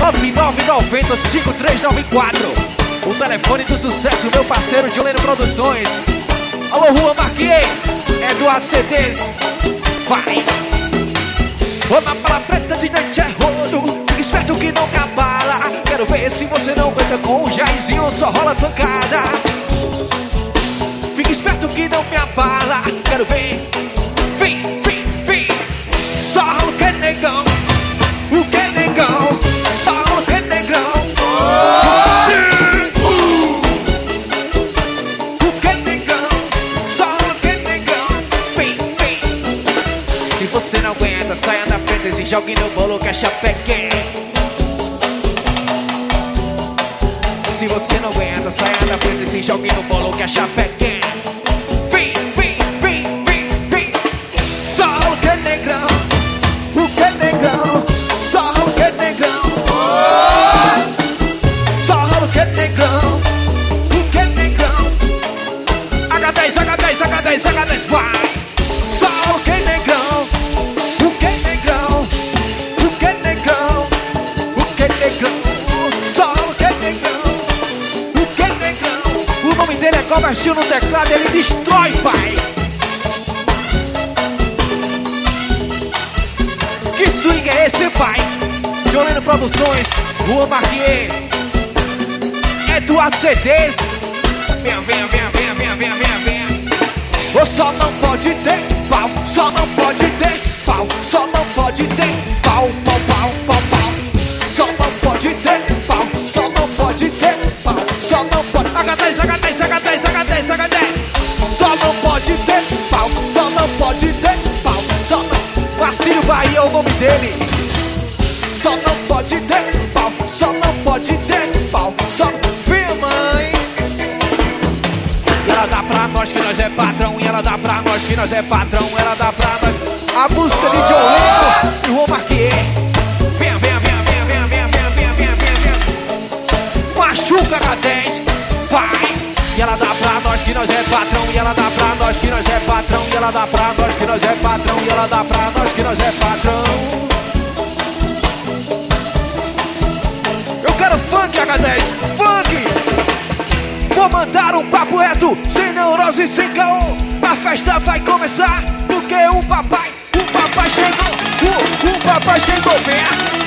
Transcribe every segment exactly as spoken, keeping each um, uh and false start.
nove nove nove zero cinco três nove quatro. O telefone do sucesso, meu parceiro Jolene Produções. Alô, Rua Marquier, Eduardo C Ds. Vai! Vou na bala preta de noite é rodo. Fica esperto que não me abala. Quero ver se você não aguenta com o Jairzinho, só rola pancada. Fica esperto que não me abala. Quero ver. Vem, vem, vem. Só o que é negão. O que é negão. Só o que é negrão. O que é negão. Só o que é negão. Vem, vem. Se você não aguenta, saia da frente e se jogue no bolo que é chapequém. Se você não aguenta, saia da frente e se jogue no bolo que é chapequém. Vem, vem, vem, vem, vem. Só o que é negrão. O que é negrão. Só o que é negrão. Só o que é negrão. O que é negrão. H dez, H dez, H dez, H dez, vai. Só o que é negrão. O que é negrão. O que é negrão. O que é negrão. Só o que é negrão. O que é negrão. O nome dele é Cobertinho no teclado, ele destrói, pai. Que swing é esse, pai? Jolene Produções, Rua Marquier, Eduardo C Ds. Venha, venha, venha, venha, venha, venha, venha, venha. Ou só não pode ter pau, só não pode ter pau, só não pode ter pau, pau, pau, pau, pau. Só não pode ter pau, só não pode ter pau, só não pode. H dez, H dez, H dez, H dez, H dez. Só não pode ter pau, só não pode ter pau, só não. Marcinho Bahia é o nome dele. Só não pode ter pau, só não pode ter pau, só. Vem, mãe. E ela dá pra nós que nós é patrão. E ela dá pra nós que nós é patrão. Ela dá pra nós. A música de Jolene e Rua Marquier. Venha, venha, venha, venha, venha, venha, venha, venha, venha, venha, venha. Machuca H dez, vai. E ela dá pra nós que nós é patrão. E ela dá pra nós que nós é patrão. E ela dá pra nós que nós é patrão. E ela dá pra nós que nós é patrão. Eu quero funk, H dez, funk. Vou mandar um papo reto, sem neurose e sem caô. A festa vai começar, porque o papai, o papai chegou. O, o papai chegou, vem.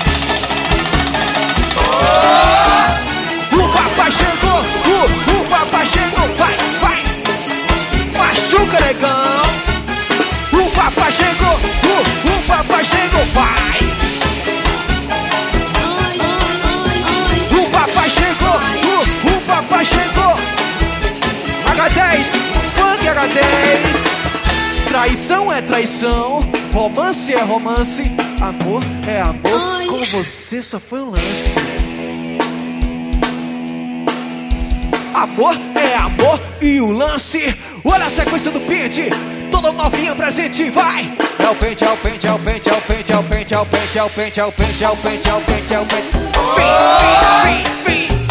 O papai chegou, o, o papai chegou, vai, vai. Machuca, negão. O papai chegou, o, o papai chegou, vai. O papai chegou, o, o papai chegou. H dez, funk H dez. Traição é traição, romance é romance, amor é amor. Com você só foi um lance. Amor é amor e o lance. Olha a sequência do pente, toda novinha presente, vai. É o pente, é o pente, é o pente, é o pente, é o pente, é o pente, é o pente, é o pente, é o pente, é o pente, é o pente. Vem, vem, vem, vem.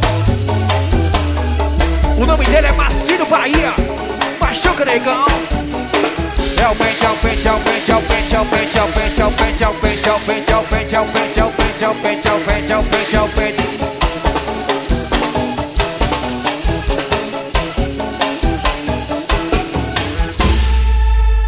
O nome dele é Marcinho Bahia. Machuca, negão. É o pente, é o pente, é o pente, é o pente, é o pente, é o pente, é o pente, é o pente, é o pente, é o pente, é o pente, é o pente, é o pente, é o pente, é o pente, é o pente.